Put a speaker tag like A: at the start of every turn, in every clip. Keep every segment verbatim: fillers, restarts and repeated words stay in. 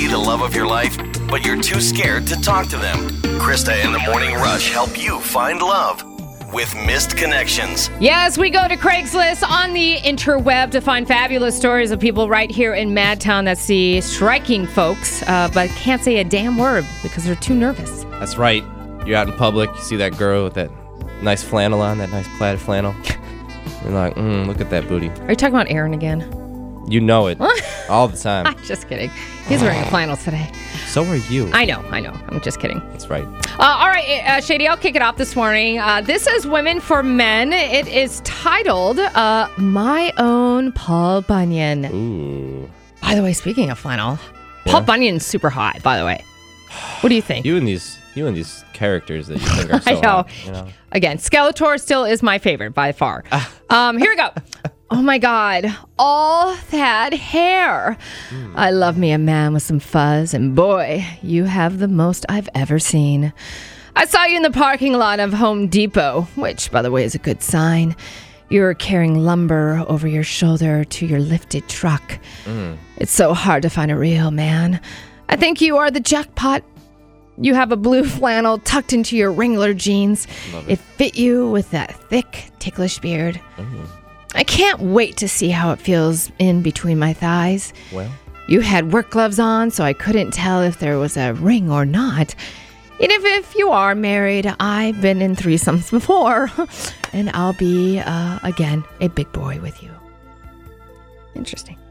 A: the love of your life, but you're too scared to talk to them. Krista and the Morning Rush help you find love with Missed Connections.
B: Yes, we go to Craigslist on the interweb to find fabulous stories of people right here in Madtown that see striking folks, uh, but can't say a damn word because they're too nervous.
C: That's right. You're out in public, you see that girl with that nice flannel on, that nice plaid flannel. You're like, mm, look at that booty.
B: Are you talking about Aaron again?
C: You know it. All the time.
B: I'm just kidding. He's wearing a flannel today.
C: So are you.
B: I know, I know. I'm just kidding.
C: That's right.
B: Uh, all right, uh, Shady, I'll kick it off this morning. Uh, this is Women for Men. It is titled uh, My Own Paul Bunyan.
C: Ooh.
B: By the way, speaking of flannel,
C: Yeah.
B: Paul Bunyan's super hot, by the way. What do you think?
C: You and these you and these characters that you think are so
B: I know.
C: hot, you know.
B: Again, Skeletor still is my favorite by far. um, here we go. Oh my God, all that hair. Mm. I love me a man with some fuzz, and boy, you have the most I've ever seen. I saw you in the parking lot of Home Depot, which, by the way, is a good sign. You were carrying lumber over your shoulder to your lifted truck. Mm. It's so hard to find a real man. I think you are the jackpot. You have a blue flannel tucked into your Wrangler jeans. It. it fit you with that thick, ticklish beard. Mm. I can't wait to see how it feels in between my thighs.
C: Well,
B: you had work gloves on, so I couldn't tell if there was a ring or not. And if, if you are married, I've been in threesomes before, and I'll be, uh, again, a big boy with you. Interesting.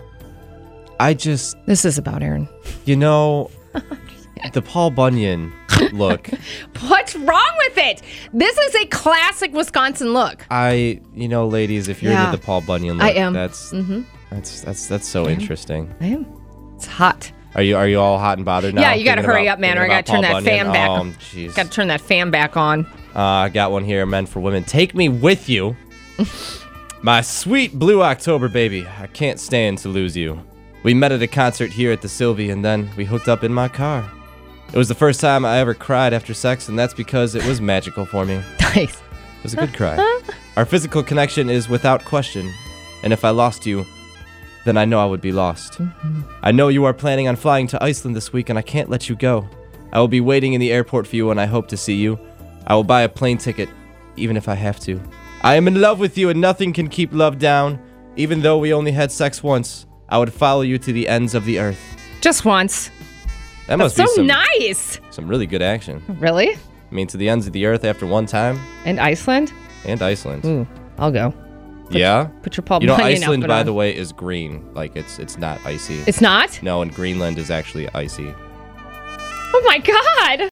C: I just...
B: This is about Aaron.
C: You know, the Paul Bunyan look.
B: What's wrong with it? This is a classic Wisconsin look.
C: I, you know, ladies, if you're
B: Yeah.
C: into the Paul Bunyan look,
B: I am.
C: that's
B: Mm-hmm.
C: that's that's that's so
B: I am.
C: interesting.
B: I am. It's hot.
C: Are you are you all hot and bothered now?
B: Yeah, you got to
C: Thinking
B: hurry
C: about-
B: up, man, or I
C: thinking
B: got to turn
C: about
B: that
C: Paul
B: fan
C: Bunyan?
B: back.
C: Oh, jeez.
B: Got to turn that fan back on.
C: Uh, I got one here, Men for Women. Take me with you. My sweet blue October baby. I can't stand to lose you. We met at a concert here at the Sylvie, and then we hooked up in my car. It was the first time I ever cried after sex, and that's because it was magical for me.
B: Nice.
C: It was a good cry. Our physical connection is without question, and if I lost you, then I know I would be lost. Mm-hmm. I know you are planning on flying to Iceland this week, and I can't let you go. I will be waiting in the airport for you, and I hope to see you. I will buy a plane ticket, even if I have to. I am in love with you, and nothing can keep love down. Even though we only had sex once, I would follow you to the ends of the earth.
B: Just once.
C: That
B: That's
C: must
B: so
C: be some,
B: nice.
C: some really good action.
B: Really?
C: I mean, to the ends of the earth after one time,
B: And Iceland?
C: and Iceland.
B: Ooh, I'll go.
C: Yeah?
B: Put your Paul
C: You know,
B: Bunyan
C: Iceland,
B: outfit
C: by
B: on.
C: the way, is green. Like, it's it's not icy.
B: It's not?
C: No, and Greenland is actually icy.
B: Oh my God.